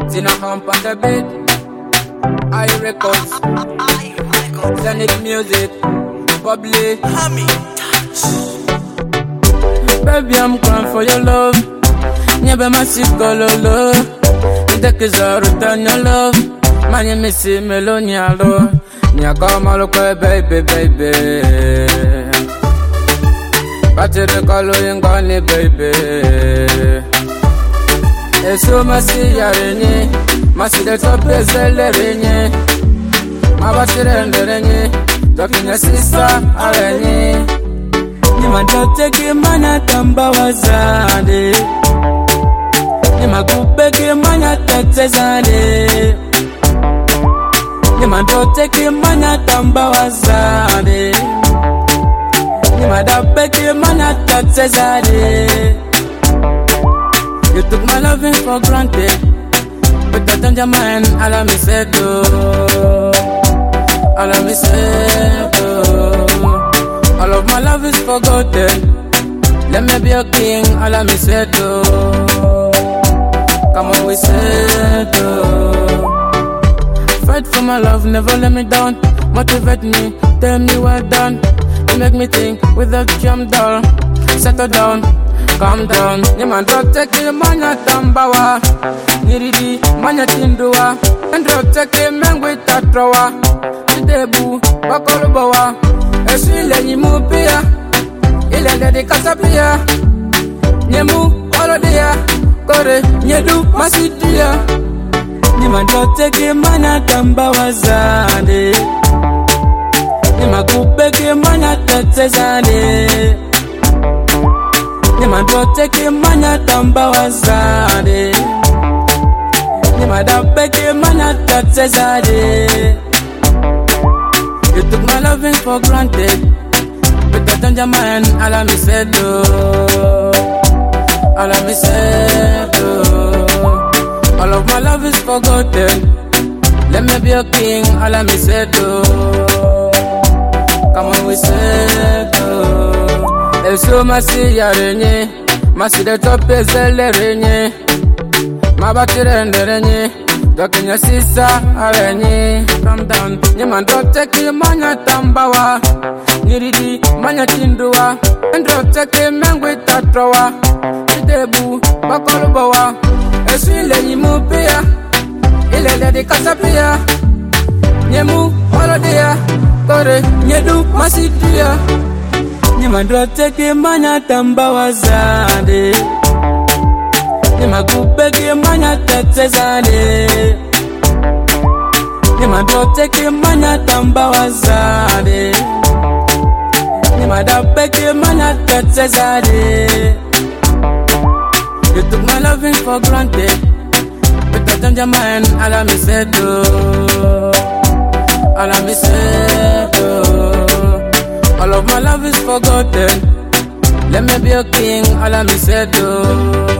Tina hump on the bed. I records. Zenith music. Bubbly. Baby, I'm crying for your love. Never must go low. The kids are return your love. My name is Melonia Lo. Nia come all baby, baby. Pati de kalo ingani baby. Eso masi ya renye, masi de tope zele renye. Mabati rende renye, tokinya sisa arenye. Nima doteke mana tamba wazade. Nima kupeke mana tete zade. Nima doteke mana tamba wazade. Nima dabeke mana tete zade. You took my loving for granted, but that on your mind, all of me said all of me said all of my love is forgotten. Let me be your king, all of me said come on, we said fight for my love, never let me down. Motivate me, tell me well done. You make me think without you I'm dull. Settle down, calm down. Niman take manya tambawa. Niridi manya tindua. And take mengwe tatrawa. Idebu bakolubawa. Esile nyimupia. Ile de kasapia. Nyemu olodia. Kore nyedu masidia. Niman take manya tambawa zade. Nima kupeke mana tete zade. Nima doteke mana tamba wazade. Nima dabeke mana tete zade. You took my loving for granted, but that on your mind, all of me said all of me said all of my love is forgotten. Let me be your king, all of me said come on, we said eso masi ya renye. Masi de tope zele renye. Mabati rende renye. Dokinya sisa arenye. Calm down. Nyiman doteke manya tambawa. Niridi manya tindua. Ndoteke mengwe tatrawa. Idebu bakolubawa. Esu ile nyimupia. Ile de kasapia. Nyemu olodia. Kore nyedu masidia. Nima doteke mana tamba wazade. Nima kupeke mana tete zade. Nima doteke mana tamba wazade. Nima dabeke mana tete zade. You took my loving for granted, but that on your mind, all of me said all of me said all of my love is forgotten. Let me be your king, all of me said